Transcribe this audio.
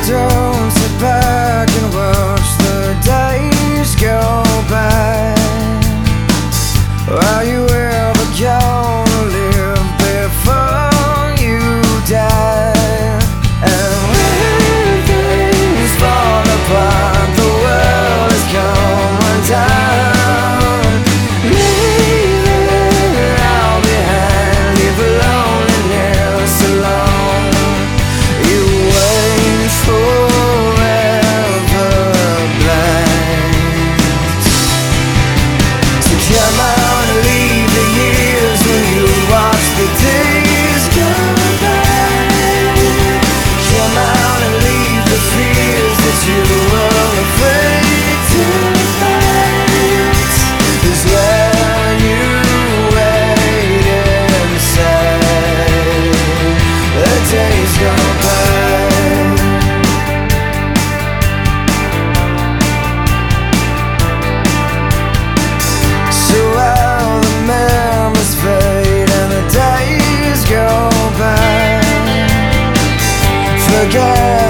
don't sit back and watch the days go by. Are you ever gonna live before you die? And when things fall apart, the world has come undone. Leave it all behind, leave loneliness alone. You wait forever blind. So come on, leave the years when you watch the days go by. Come on and leave the fears that you were afraid to fight. 'Cause when you wait inside, the days go by. So while the memories fade and the days go by, forget